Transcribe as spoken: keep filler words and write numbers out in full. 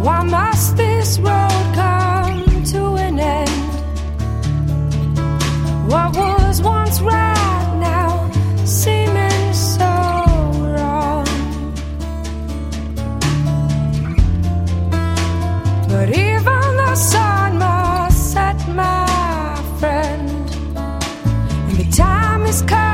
Why must this road come to an end? What was once right now seeming so wrong? But even the sun must set, my friend, and the time is come.